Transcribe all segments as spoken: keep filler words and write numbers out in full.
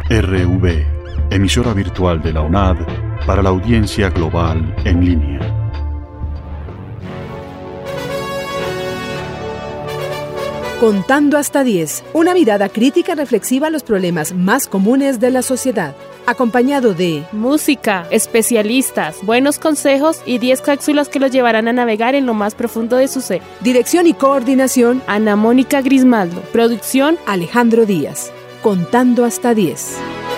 R V, emisora virtual de la U N A D para la audiencia global en línea. Contando hasta diez, una mirada crítica reflexiva a los problemas más comunes de la sociedad, acompañado de música, especialistas, buenos consejos y diez cápsulas que los llevarán a navegar en lo más profundo de su ser. Dirección y coordinación, Ana Mónica Grismaldo. Producción, Alejandro Díaz. Contando hasta diez.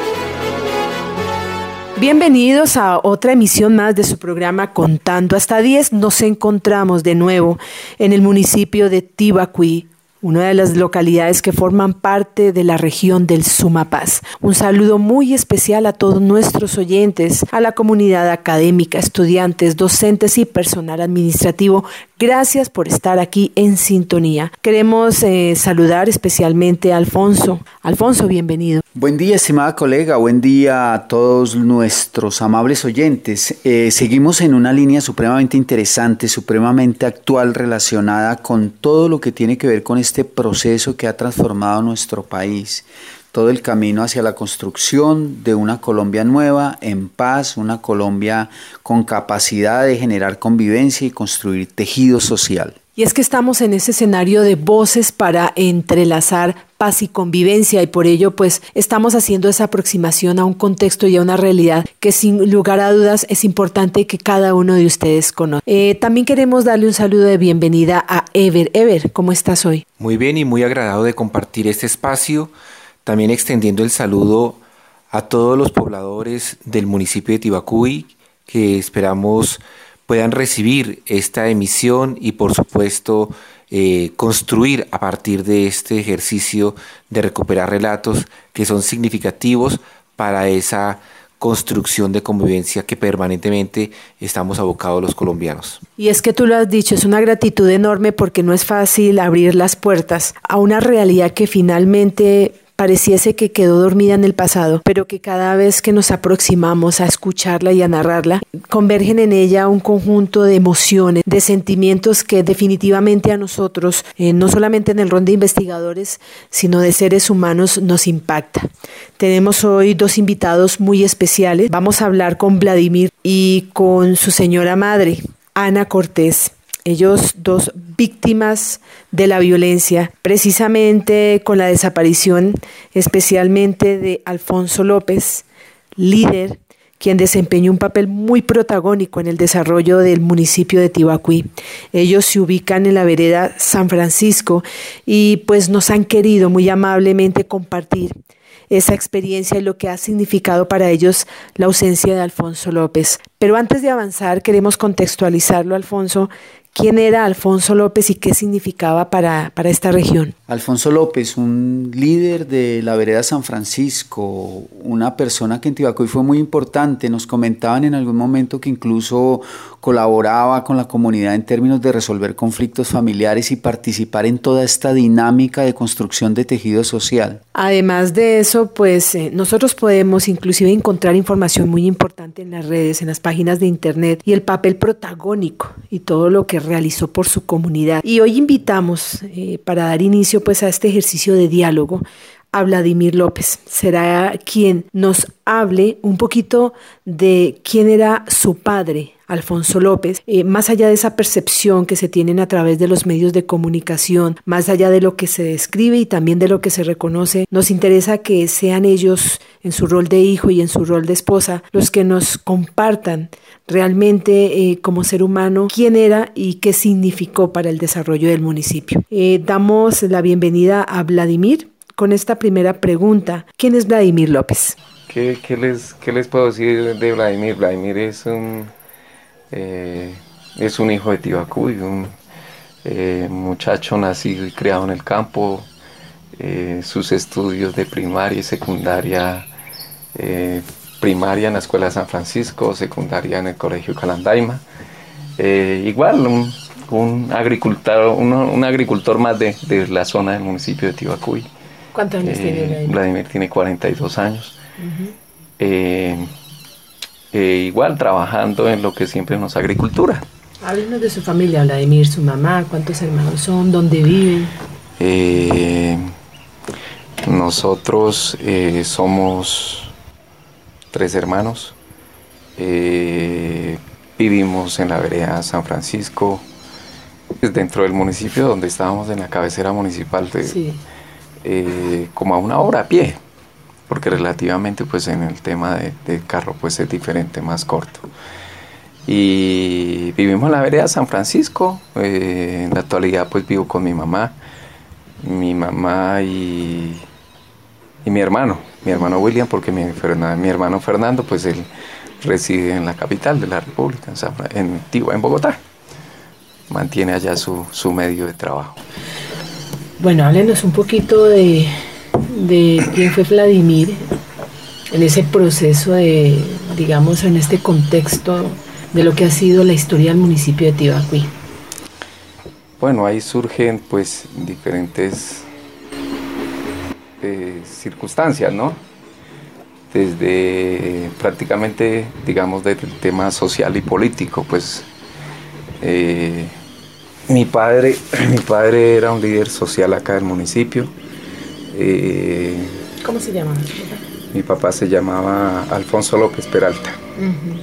Bienvenidos a otra emisión más de su programa Contando hasta diez. Nos encontramos de nuevo en el municipio de Tibacuí, una de las localidades que forman parte de la región del Sumapaz. Un saludo muy especial a todos nuestros oyentes, a la comunidad académica, estudiantes, docentes y personal administrativo. Gracias por estar aquí en sintonía. Queremos eh, saludar especialmente a Alfonso. Alfonso, bienvenido. Buen día, estimada colega. Buen día a todos nuestros amables oyentes. Eh, seguimos en una línea supremamente interesante, supremamente actual, relacionada con todo lo que tiene que ver con este proceso que ha transformado nuestro país. Todo el camino hacia la construcción de una Colombia nueva, en paz, una Colombia con capacidad de generar convivencia y construir tejido social. Y es que estamos en ese escenario de voces para entrelazar paz y convivencia, y por ello pues estamos haciendo esa aproximación a un contexto y a una realidad que sin lugar a dudas es importante que cada uno de ustedes conozca. Eh, también queremos darle un saludo de bienvenida a Ever. Ever, ¿cómo estás hoy? Muy bien y muy agradado de compartir este espacio. También extendiendo el saludo a todos los pobladores del municipio de Tibacuí que esperamos puedan recibir esta emisión y por supuesto eh, construir a partir de este ejercicio de recuperar relatos que son significativos para esa construcción de convivencia que permanentemente estamos abocados los colombianos. Y es que tú lo has dicho, es una gratitud enorme porque no es fácil abrir las puertas a una realidad que finalmente pareciese que quedó dormida en el pasado, pero que cada vez que nos aproximamos a escucharla y a narrarla, convergen en ella un conjunto de emociones, de sentimientos que definitivamente a nosotros, eh, no solamente en el rol de investigadores, sino de seres humanos, nos impacta. Tenemos hoy dos invitados muy especiales. Vamos a hablar con Vladimir y con su señora madre, Ana Cortés. Ellos dos víctimas de la violencia, precisamente con la desaparición especialmente de Alfonso López, líder, quien desempeñó un papel muy protagónico en el desarrollo del municipio de Tibacuí. Ellos se ubican en la vereda San Francisco y pues nos han querido muy amablemente compartir esa experiencia y lo que ha significado para ellos la ausencia de Alfonso López. Pero antes de avanzar, queremos contextualizarlo, Alfonso. ¿Quién era Alfonso López y qué significaba para, para esta región? Alfonso López, un líder de la vereda San Francisco, una persona que en Tibacuí fue muy importante. Nos comentaban en algún momento que incluso colaboraba con la comunidad en términos de resolver conflictos familiares y participar en toda esta dinámica de construcción de tejido social. Además de eso, pues eh, nosotros podemos inclusive encontrar información muy importante en las redes, en las páginas de internet, y el papel protagónico y todo lo que realizó por su comunidad. Y hoy invitamos eh, para dar inicio pues a este ejercicio de diálogo a Vladimir López. Será quien nos hable un poquito de quién era su padre, Alfonso López, eh, más allá de esa percepción que se tienen a través de los medios de comunicación, más allá de lo que se describe y también de lo que se reconoce. Nos interesa que sean ellos, en su rol de hijo y en su rol de esposa, los que nos compartan realmente eh, como ser humano quién era y qué significó para el desarrollo del municipio. Eh, damos la bienvenida a Vladimir con esta primera pregunta. ¿Quién es Vladimir López? ¿Qué, qué, les, qué les puedo decir de Vladimir? Vladimir es un, eh, es un hijo de Tibacuí, un eh, muchacho nacido y criado en el campo. Eh, sus estudios de primaria y secundaria, eh, primaria en la Escuela de San Francisco, secundaria en el Colegio Calandaima. Eh, igual, un, un, agricultor, un, un agricultor más de, de la zona del municipio de Tibacuí. ¿Cuántos años eh, tiene Vladimir? Vladimir tiene cuarenta y dos años. Uh-huh. eh, eh, igual trabajando en lo que siempre es nuestra agricultura. Háblenos de su familia, Vladimir, su mamá, cuántos hermanos son, dónde viven. Eh, nosotros eh, somos tres hermanos. Eh, vivimos en la vereda San Francisco, dentro del municipio donde estábamos en la cabecera municipal, de, sí. eh, como a una hora a pie, porque relativamente pues en el tema de, de carro pues es diferente, más corto. Y vivimos en la vereda San Francisco. Eh, en la actualidad pues vivo con mi mamá, mi mamá y, y mi hermano, mi hermano William, porque mi, mi hermano Fernando pues él reside en la capital de la República, en, San, en, en Bogotá. Mantiene allá su, su medio de trabajo. Bueno, háblenos un poquito de, de quién fue Vladimir en ese proceso de, digamos, en este contexto de lo que ha sido la historia del municipio de Tibacuí. Bueno, ahí surgen pues diferentes eh, circunstancias, ¿no? Desde prácticamente, digamos, desde el tema social y político, pues eh, mi padre, mi padre era un líder social acá del municipio. Eh, ¿Cómo se llama? Mi papá se llamaba Alfonso López Peralta. Uh-huh.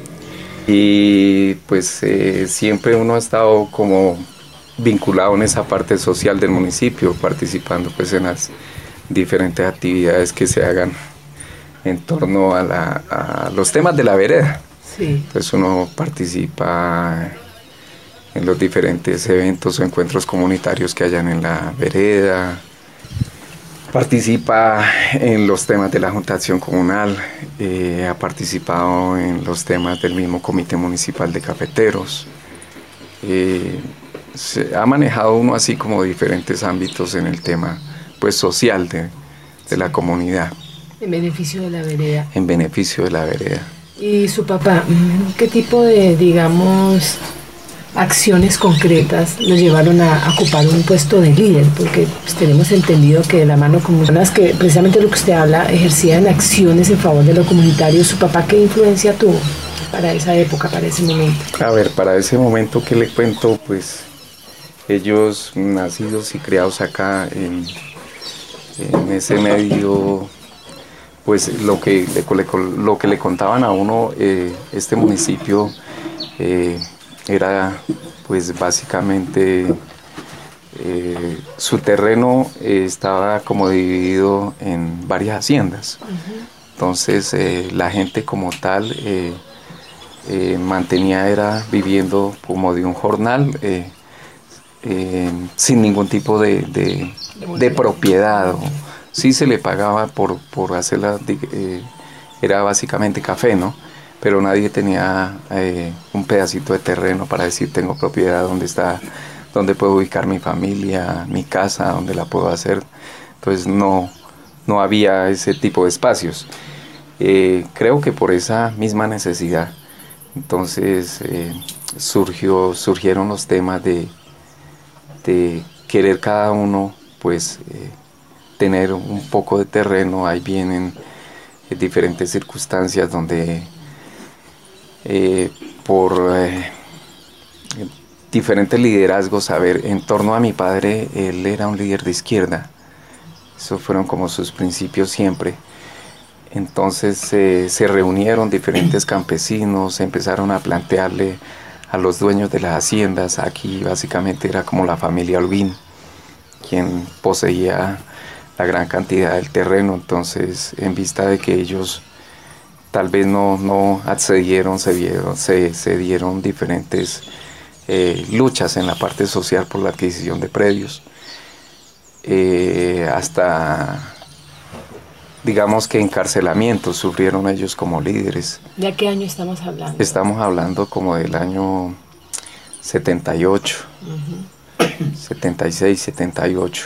Y pues eh, siempre uno ha estado como vinculado en esa parte social del municipio, participando pues en las diferentes actividades que se hagan en torno a, la, a los temas de la vereda. Sí. Entonces uno participa en los diferentes eventos o encuentros comunitarios que hayan en la vereda, participa en los temas de la Junta de Acción Comunal, eh, ha participado en los temas del mismo Comité Municipal de Cafeteros. Eh, se ha manejado uno así como diferentes ámbitos en el tema pues social de, de la comunidad. En beneficio de la vereda. En beneficio de la vereda. ¿Y su papá, qué tipo de, digamos, acciones concretas lo llevaron a, a ocupar un puesto de líder? Porque pues, tenemos entendido que de la mano con personas que precisamente lo que usted habla ejercían acciones en favor de lo comunitario. ¿Su papá qué influencia tuvo para esa época, para ese momento? A ver, para ese momento que le cuento, pues ellos nacidos y criados acá en, en ese medio, pues lo que le, lo que le contaban a uno, eh, este municipio eh, era pues básicamente eh, su terreno eh, estaba como dividido en varias haciendas. Uh-huh. Entonces eh, la gente como tal eh, eh, mantenía, era viviendo como de un jornal eh, eh, sin ningún tipo de, de, de propiedad. O, sí se le pagaba por, por hacerla, eh, era básicamente café, ¿no? Pero nadie tenía eh, un pedacito de terreno para decir tengo propiedad, donde está, donde puedo ubicar mi familia, mi casa, donde la puedo hacer. Entonces no, no había ese tipo de espacios. Eh, creo que por esa misma necesidad, entonces eh, surgió, surgieron los temas de, de querer cada uno, pues, eh, tener un poco de terreno. Ahí vienen eh, diferentes circunstancias donde Eh, por eh, diferentes liderazgos. A ver, en torno a mi padre, él era un líder de izquierda, esos fueron como sus principios siempre. Entonces eh, se reunieron diferentes campesinos, empezaron a plantearle a los dueños de las haciendas, aquí básicamente era como la familia Holguín quien poseía la gran cantidad del terreno. Entonces, en vista de que ellos tal vez no, no accedieron, se, vieron, se, se dieron diferentes eh, luchas en la parte social por la adquisición de predios, eh, hasta, digamos que encarcelamientos sufrieron ellos como líderes. ¿De qué año estamos hablando? Estamos hablando como del año setenta y ocho, uh-huh. setenta y seis, setenta y ocho.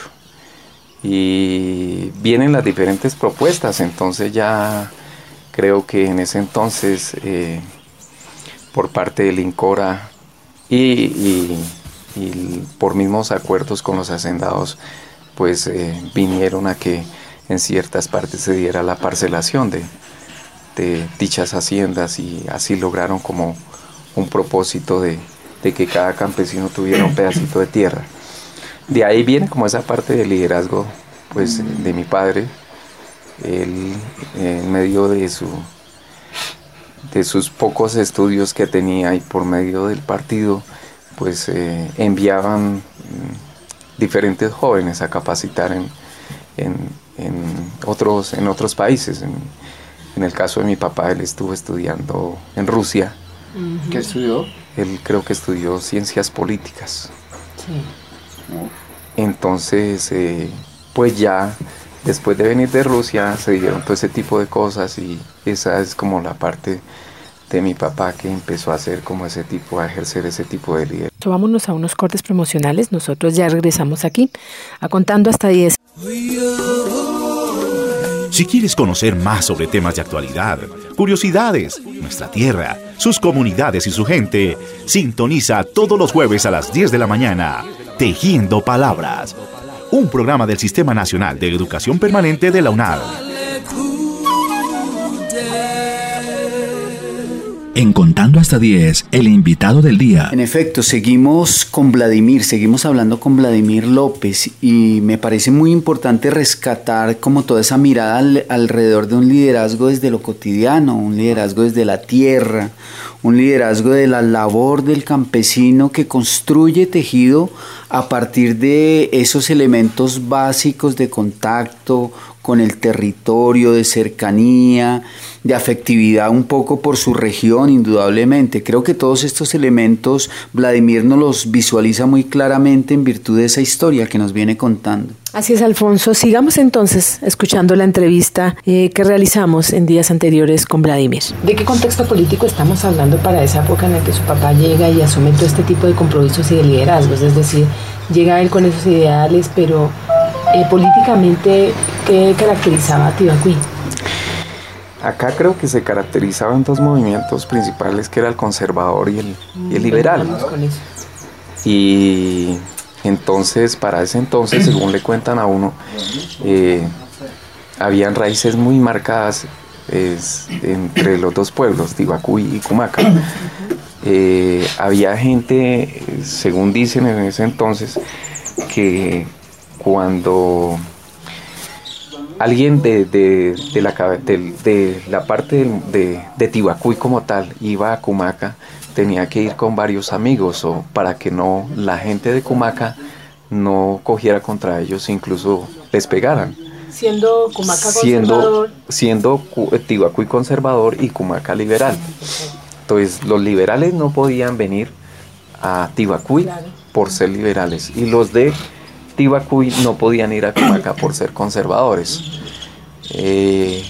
Y vienen las diferentes propuestas, entonces ya creo que en ese entonces, eh, por parte del INCORA y, y, y por mismos acuerdos con los hacendados, pues eh, vinieron a que en ciertas partes se diera la parcelación de, de dichas haciendas, y así lograron como un propósito de, de que cada campesino tuviera un pedacito de tierra. De ahí viene como esa parte del liderazgo, pues, de mi padre, él, en medio de, su, de sus pocos estudios que tenía y por medio del partido, pues eh, enviaban mm, diferentes jóvenes a capacitar en, en, en, otros, en otros países. En, en el caso de mi papá, él estuvo estudiando en Rusia. ¿Qué estudió? Él creo que estudió ciencias políticas. Sí. Entonces, eh, pues ya después de venir de Rusia se dieron todo ese tipo de cosas y esa es como la parte de mi papá que empezó a hacer como ese tipo, a ejercer ese tipo de líder. Vámonos a unos cortes promocionales, nosotros ya regresamos aquí a Contando Hasta diez. Si quieres conocer más sobre temas de actualidad, curiosidades, nuestra tierra, sus comunidades y su gente, sintoniza todos los jueves a las diez de la mañana, Tejiendo Palabras, un programa del Sistema Nacional de Educación Permanente de la UNAD. En Contando Hasta diez, el invitado del día. En efecto, seguimos con Vladimir, seguimos hablando con Vladimir López y me parece muy importante rescatar como toda esa mirada al, alrededor de un liderazgo desde lo cotidiano, un liderazgo desde la tierra, un liderazgo de la labor del campesino que construye tejido a partir de esos elementos básicos de contacto con el territorio, de cercanía, de afectividad un poco por su región, indudablemente. Creo que todos estos elementos Vladimir nos los visualiza muy claramente en virtud de esa historia que nos viene contando. Así es, Alfonso. Sigamos entonces escuchando la entrevista eh, que realizamos en días anteriores con Vladimir. ¿De qué contexto político estamos hablando para esa época en la que su papá llega y asume todo este tipo de compromisos y de liderazgos? Es decir, llega él con esos ideales, pero eh, políticamente, ¿qué caracterizaba a Tibacuí? Acá creo que se caracterizaban dos movimientos principales, que era el conservador y el, y el liberal. Vamos con eso. Y entonces, para ese entonces, según le cuentan a uno, eh, habían raíces muy marcadas es, entre los dos pueblos, Tibacuí y Cumaca. Eh, había gente, según dicen en ese entonces, que cuando alguien de, de, de, la, de, de la parte de, de, de Tibacuí como tal iba a Cumaca, tenía que ir con varios amigos o para que no la gente de Cumaca no cogiera contra ellos, incluso les pegaran. Siendo Cumaca siendo, conservador. Siendo Tibacuí conservador y Cumaca liberal. Entonces los liberales no podían venir a Tibacuí, claro, por ser liberales, y los de Tibacuí no podían ir a Cumaca por ser conservadores. Eh,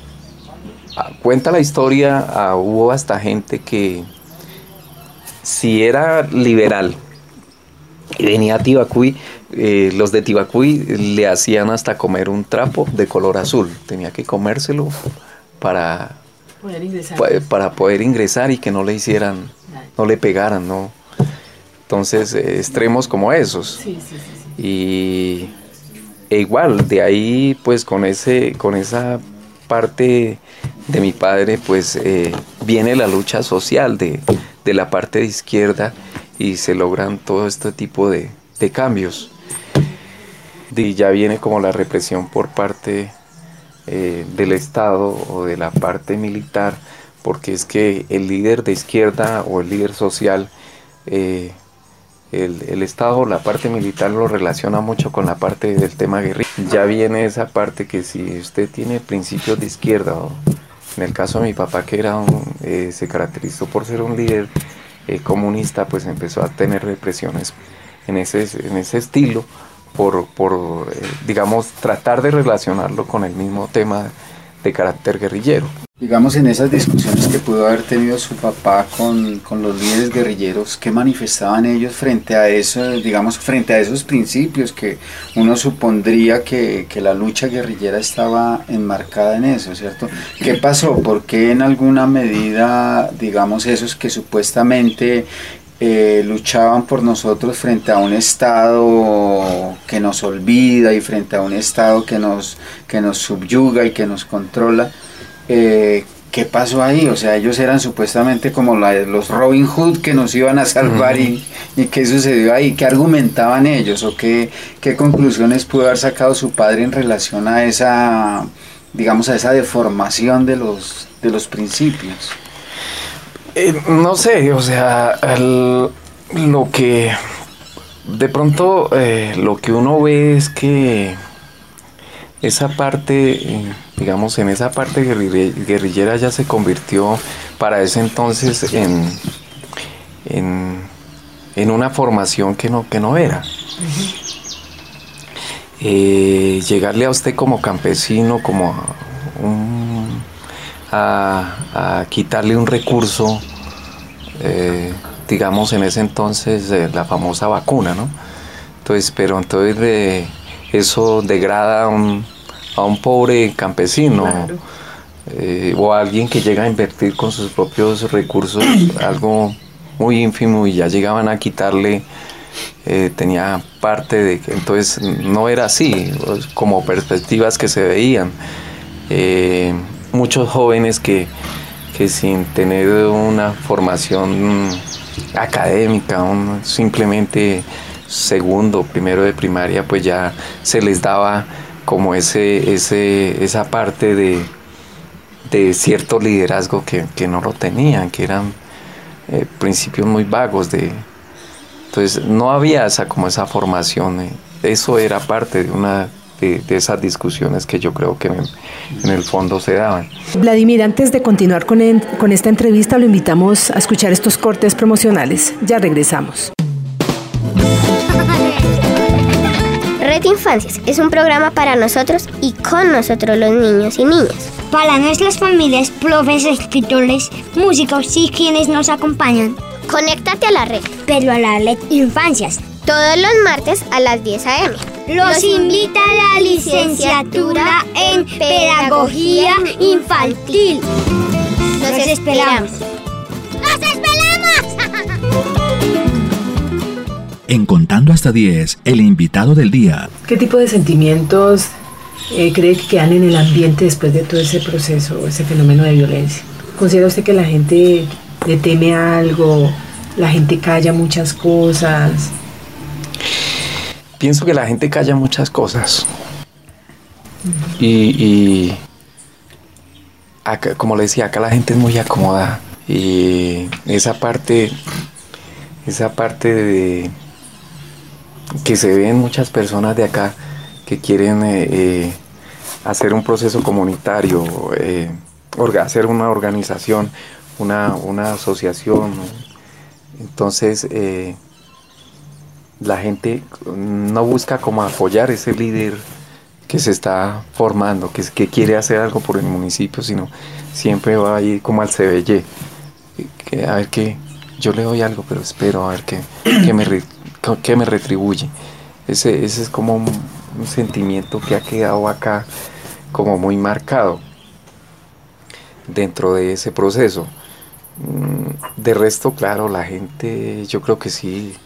cuenta la historia, uh, hubo hasta gente que si era liberal y venía a Tibacuí, eh, los de Tibacuí le hacían hasta comer un trapo de color azul, tenía que comérselo para poder ingresar. Pa, para poder ingresar y que no le hicieran, no le pegaran, ¿no? Entonces, eh, extremos como esos. Sí, sí, sí, sí. Y e igual, de ahí, pues con ese, con esa parte de mi padre, pues eh, viene la lucha social de, de la parte de izquierda y se logran todo este tipo de, de cambios. Y ya viene como la represión por parte eh, del Estado o de la parte militar, porque es que el líder de izquierda o el líder social, eh, el, el Estado o la parte militar lo relaciona mucho con la parte del tema guerrilla. Ya viene esa parte que si usted tiene principios de izquierda, o en el caso de mi papá, que era un, eh, se caracterizó por ser un líder eh, comunista, pues empezó a tener represiones en ese, en ese estilo, por, por eh, digamos, tratar de relacionarlo con el mismo tema de carácter guerrillero. Digamos, en esas discusiones que pudo haber tenido su papá con, con los líderes guerrilleros, ¿qué manifestaban ellos frente a eso, digamos, frente a esos principios que uno supondría que, que la lucha guerrillera estaba enmarcada en eso, ¿cierto? ¿Qué pasó? ¿Por qué en alguna medida, digamos, esos que supuestamente eh, luchaban por nosotros frente a un Estado que nos olvida y frente a un Estado que nos, que nos subyuga y que nos controla, Eh, ¿qué pasó ahí? O sea, ellos eran supuestamente como la, los Robin Hood que nos iban a salvar. y, y ¿qué sucedió ahí? ¿Qué argumentaban ellos? ¿O qué, qué conclusiones pudo haber sacado su padre en relación a esa, digamos, a esa deformación de los, de los principios? Eh, no sé, o sea, el, lo que de pronto eh, lo que uno ve es que esa parte, eh, digamos, en esa parte guerrillera ya se convirtió para ese entonces en, en, en una formación que no, que no era. Uh-huh. Eh, llegarle a usted como campesino, como a, un, a, a quitarle un recurso, eh, digamos en ese entonces eh, la famosa vacuna, ¿no? Entonces, pero entonces de, eso degrada a un, a un pobre campesino, claro. eh, o a alguien que llega a invertir con sus propios recursos algo muy ínfimo y ya llegaban a quitarle, eh, tenía parte de que entonces no era así, como perspectivas que se veían. Eh, muchos jóvenes que, que sin tener una formación académica, un, simplemente segundo, primero de primaria, pues ya se les daba como ese, ese, esa parte de, de cierto liderazgo que, que no lo tenían, que eran eh, principios muy vagos de, entonces no había esa como esa formación, eh, eso era parte de una de, de esas discusiones que yo creo que en, en el fondo se daban. Vladimir, antes de continuar con, el, con esta entrevista, lo invitamos a escuchar estos cortes promocionales. Ya regresamos. Red Infancias es un programa para nosotros y con nosotros los niños y niñas. Para nuestras familias, profes, escritores, músicos y quienes nos acompañan. Conéctate a la red. Pero a la Red Infancias. Todos los martes a las diez a eme. Los invita a la licenciatura en Pedagogía Infantil. Los, Los esperamos. ¡Los esperamos! En Contando hasta diez, el invitado del día. ¿Qué tipo de sentimientos eh, cree que quedan en el ambiente después de todo ese proceso, ese fenómeno de violencia? ¿Considera usted que la gente le teme a algo, la gente calla muchas cosas? Pienso que la gente calla muchas cosas. Uh-huh. Y, y acá, como le decía, acá la gente es muy acomodada. Y esa parte, esa parte de que se ven muchas personas de acá que quieren eh, eh, hacer un proceso comunitario, eh, orga, hacer una organización, una, una asociación. Entonces, eh, la gente no busca como apoyar ese líder que se está formando, que, que quiere hacer algo por el municipio, sino siempre va a ir como al C B Y, que, a ver qué, yo le doy algo, pero espero a ver qué, qué, me, qué me retribuye. Ese, ese es como un, un sentimiento que ha quedado acá como muy marcado dentro de ese proceso. De resto, claro, la gente, yo creo que sí,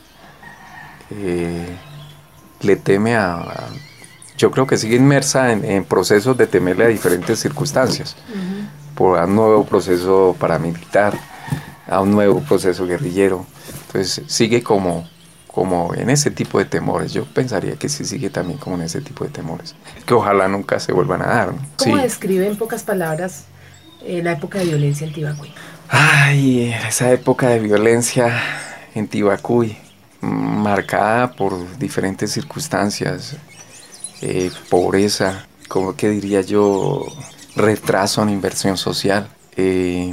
eh, le teme a, a, yo creo que sigue inmersa en, en procesos de temerle a diferentes circunstancias, uh-huh. por un nuevo proceso paramilitar, a un nuevo proceso guerrillero, entonces sigue como, como en ese tipo de temores. Yo pensaría que sí sigue también como en ese tipo de temores, que ojalá nunca se vuelvan a dar, ¿no? ¿Cómo sí. describe en pocas palabras eh, la época de violencia en Tibacuy? Ay, esa época de violencia en Tibacuy, marcada por diferentes circunstancias, eh, pobreza, como que diría yo, retraso en inversión social, eh,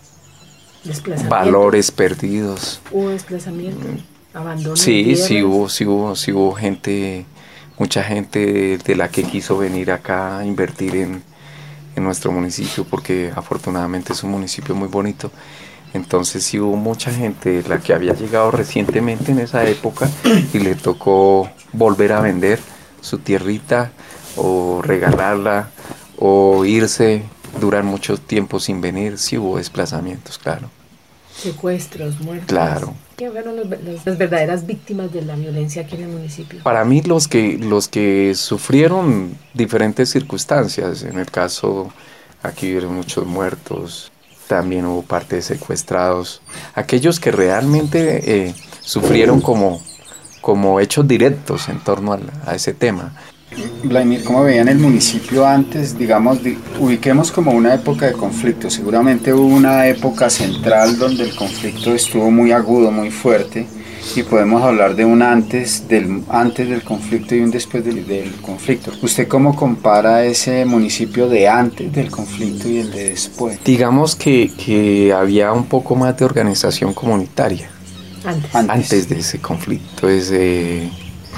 valores perdidos. ¿Hubo desplazamiento? ¿Abandono? Sí, sí hubo, sí hubo, sí hubo gente, mucha gente de la que quiso venir acá a invertir en, en nuestro municipio, porque afortunadamente es un municipio muy bonito. Entonces sí hubo mucha gente la que había llegado recientemente en esa época y le tocó volver a vender su tierrita o regalarla o irse, durar mucho tiempo sin venir. Sí hubo desplazamientos, claro. Secuestros, muertes. Claro. ¿Quiénes fueron los, los, las verdaderas víctimas de la violencia aquí en el municipio? Para mí los que, los que sufrieron diferentes circunstancias, en el caso aquí hubieron muchos muertos, también hubo parte de secuestrados, aquellos que realmente eh, sufrieron como, como hechos directos en torno a, a ese tema. Vladimir, ¿cómo veían el municipio antes? Digamos, di, ubiquemos como una época de conflicto. Seguramente hubo una época central donde el conflicto estuvo muy agudo, muy fuerte, y podemos hablar de un antes del, antes del conflicto y un después del, del conflicto. ¿Usted cómo compara ese municipio de antes del conflicto y el de después? Digamos que, que había un poco más de organización comunitaria antes, antes de ese conflicto. Es, eh,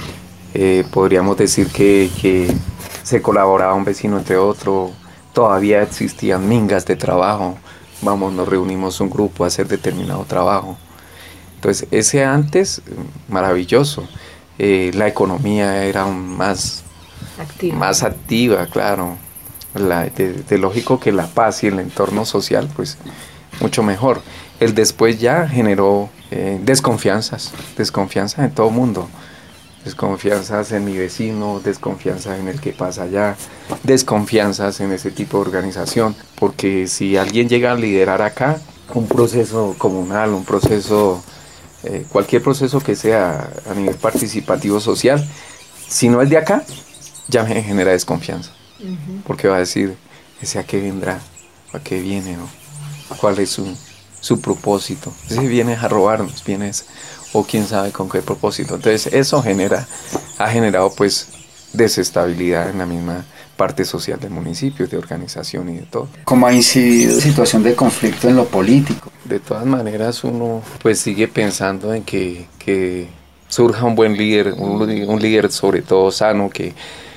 eh, podríamos decir que, que se colaboraba un vecino entre otro, todavía existían mingas de trabajo, vamos, nos reunimos un grupo a hacer determinado trabajo. Entonces, ese antes, maravilloso. Eh, la economía era más activa, más activa claro. La, de, de lógico que la paz y el entorno social, pues, mucho mejor. El después ya generó eh, desconfianzas, desconfianzas en todo el mundo. Desconfianzas en mi vecino, desconfianzas en el que pasa allá, desconfianzas en ese tipo de organización. Porque si alguien llega a liderar acá un proceso comunal, un proceso... Eh, cualquier proceso que sea a nivel participativo social, si no es de acá, ya me genera desconfianza. Uh-huh. Porque va a decir, ¿ese a qué vendrá? ¿A qué viene? ¿No? ¿Cuál es su, su propósito? Si viene a robarnos, viene o quién sabe con qué propósito. Entonces eso genera, ha generado pues desestabilidad en la misma parte social del municipio, de organización y de todo. ¿Cómo ha incidido la situación de conflicto en lo político? De todas maneras uno pues sigue pensando en que, que surja un buen líder, un, un líder sobre todo sano, que,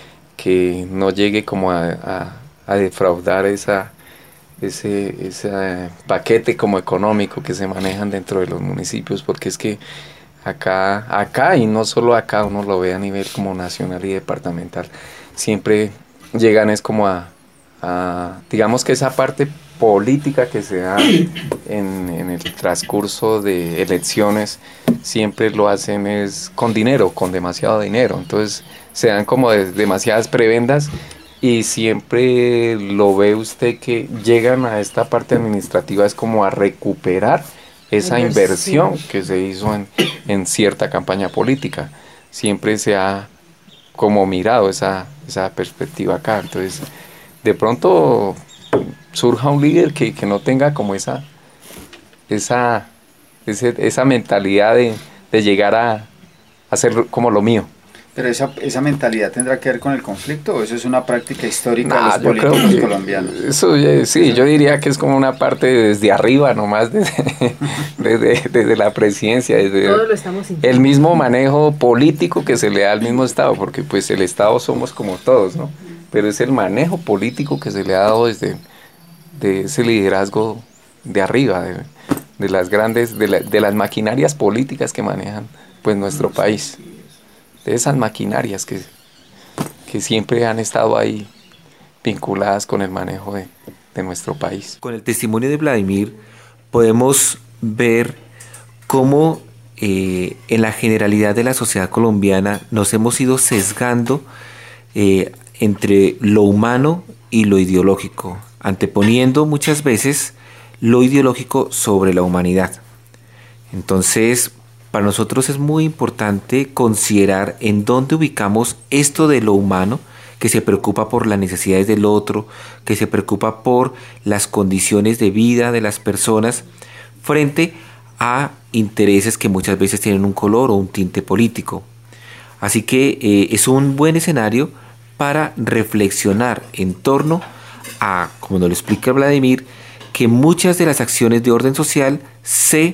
que no llegue como a, a, a defraudar esa, ese, ese paquete como económico que se manejan dentro de los municipios, porque es que acá, acá y no solo acá, uno lo ve a nivel como nacional y departamental, siempre llegan es como a, a digamos que esa parte política que se da en, en el transcurso de elecciones, siempre lo hacen es con dinero, con demasiado dinero, entonces se dan como de, demasiadas prebendas y siempre lo ve usted que llegan a esta parte administrativa es como a recuperar esa inversión que se hizo en, en cierta campaña política, siempre se ha como mirado esa, esa perspectiva acá, entonces de pronto surja un líder que, que no tenga como esa esa, ese, esa mentalidad de, de llegar a hacer como lo mío. ¿Pero esa, esa mentalidad tendrá que ver con el conflicto o eso es una práctica histórica nah, de los políticos que, colombianos? Eso sí, yo diría que es como una parte desde arriba nomás, desde, desde, desde la presidencia, desde Todo lo estamos el mismo manejo político que se le da al mismo Estado, porque pues el Estado somos como todos, ¿no? Pero es el manejo político que se le ha dado desde de ese liderazgo de arriba, de, de las grandes, de, la, de las maquinarias políticas que manejan pues nuestro país. De esas maquinarias que, que siempre han estado ahí vinculadas con el manejo de, de nuestro país. Con el testimonio de Vladimir podemos ver cómo eh, en la generalidad de la sociedad colombiana nos hemos ido sesgando eh, entre lo humano y lo ideológico, anteponiendo muchas veces lo ideológico sobre la humanidad. Entonces, para nosotros es muy importante considerar en dónde ubicamos esto de lo humano, que se preocupa por las necesidades del otro, que se preocupa por las condiciones de vida de las personas, frente a intereses que muchas veces tienen un color o un tinte político. Así que eh, es un buen escenario para reflexionar en torno a, como nos lo explica Vladimir, que muchas de las acciones de orden social se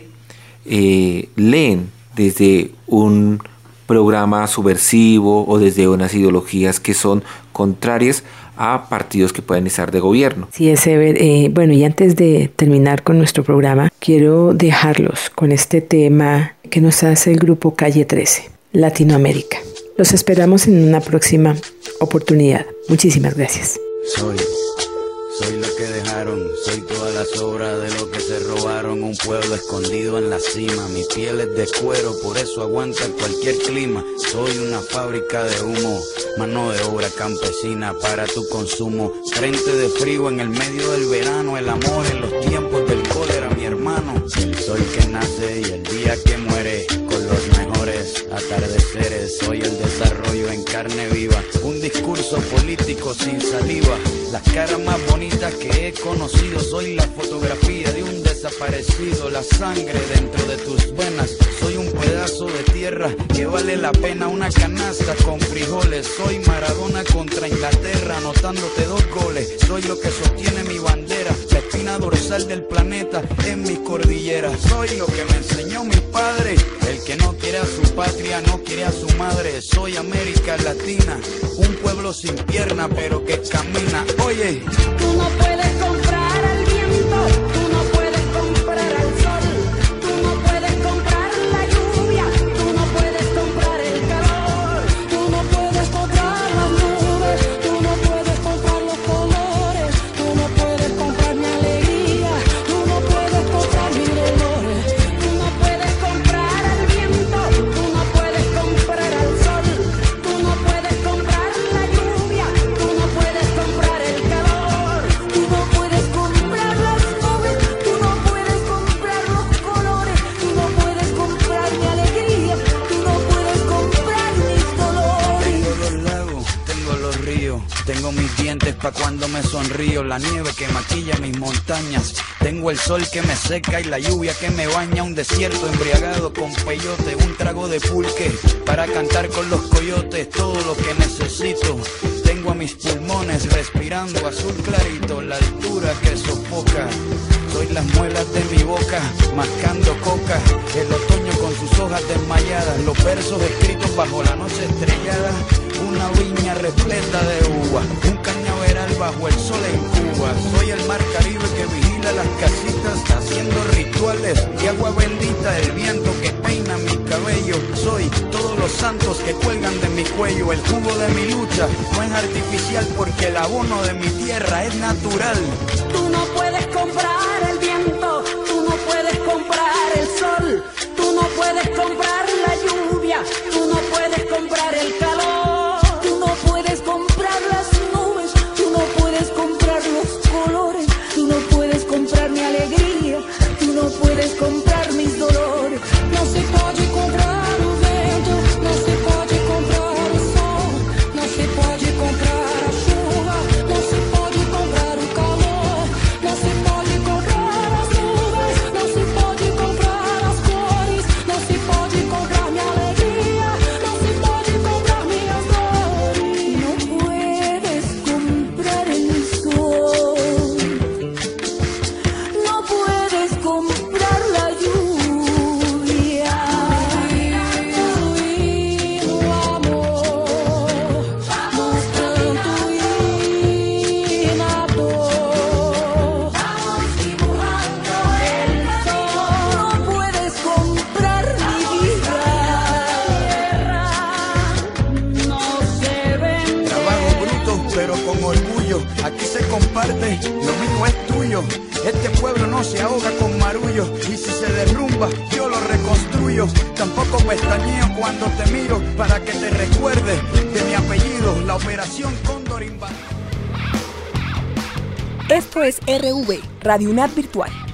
Eh, leen desde un programa subversivo o desde unas ideologías que son contrarias a partidos que pueden estar de gobierno. Sí, es eh, bueno, y antes de terminar con nuestro programa, quiero dejarlos con este tema que nos hace el grupo Calle trece, Latinoamérica. Los esperamos en una próxima oportunidad. Muchísimas gracias. Soy, soy lo que dejaron, soy toda la sobra de lo que se robaron, un pueblo escondido en la cima, mi piel es de cuero, por eso aguanta cualquier clima, soy una fábrica de humo, mano de obra campesina para tu consumo, frente de frío en el medio del verano, el amor en los tiempos del cólera, mi hermano, el sol que nace y el día que muere, con los mejores flores, atardeceres, soy el desarrollo en carne viva, un discurso político sin saliva, las caras más bonitas que he conocido, soy la fotografía de un desaparecido, la sangre dentro de tus venas, soy un pedazo de tierra que vale la pena una canasta con frijoles, soy Maradona contra Inglaterra, anotándote dos goles, soy lo que sostiene mi bandera, la espina dorsal del planeta en mis cordilleras, soy lo que me enseñó mi padre, el que no quiere a su patria no quiere a su madre, soy América Latina, un pueblo sin pierna pero que camina, oye, tú no puedes comprar al viento, tú no puedes comprar al sol, tú no puedes comprar la lluvia, tú no puedes comprar el calor, tú no puedes comprar las nubes, tú no puedes comprar los colores, tú no puedes comprar mi alegría, tú no puedes comprar mi dolores, tú no puedes comprar al viento, tú no puedes comprar al sol, tú no puedes comprar la lluvia, tú no puedes comprar el calor, tú no puedes comprar las nubes, tú no puedes comprar los colores, tú no puedes comprar mi alegría, tú no puedes comprar mis dolores. tengo los lagos, tengo los ríos, tengo mis dientes pa' cuando me sonrío, la nieve que maquilla mis montañas, tengo el sol que me seca y la lluvia que me baña, un desierto embriagado con peyote, un trago de pulque para cantar con los coyotes, todo lo que necesito, tengo a mis pulmones respirando azul clarito, la altura que sofoca, soy las muelas de mi boca, mascando coca, el otoño con sus hojas desmayadas, los versos escritos bajo la noche estrellada, una viña repleta de uva, un cañaveral bajo el sol en Cuba, soy el mar Caribe que vigila las casitas, haciendo rituales y agua bendita, el viento que peina mi cabello, soy todos los santos que cuelgan de mi cuello, el jugo de mi lucha no es artificial porque el abono de mi tierra es natural. Tú no puedes comprar el viento, tú no puedes comprar el sol, tú no puedes comprar la lluvia, tú no puedes comprar el calor, tú no puedes comprar las nubes, tú no puedes comprar los colores, tú no puedes comprar mi alegría, tú no puedes comprar mis dolores, no se puede comprar o vento, no se puede comprar o sol, no se puede comprar a chuva, no se puede comprar o calor, no se puede comprar as nuvens, no se puede comprar as cores, no se puede comprar mi alegría, no se puede comprar minhas dores, no puedes comprar el sol, no puedes comprar la lluvia, y no amor, más tanto y nada, vamos dibujando el sol, no puedes comprar mi vida, no se vende. Trabajo bruto pero con orgullo, aquí se comparte, lo mío es tuyo, este pueblo no se ahoga con marullo, y si se derrumba yo lo reconstruyo, tampoco pestañeo cuando te miro, para que te recuerde de mi apellido, la operación Cóndor invadió. Esto es R V, Radio UNAD Virtual.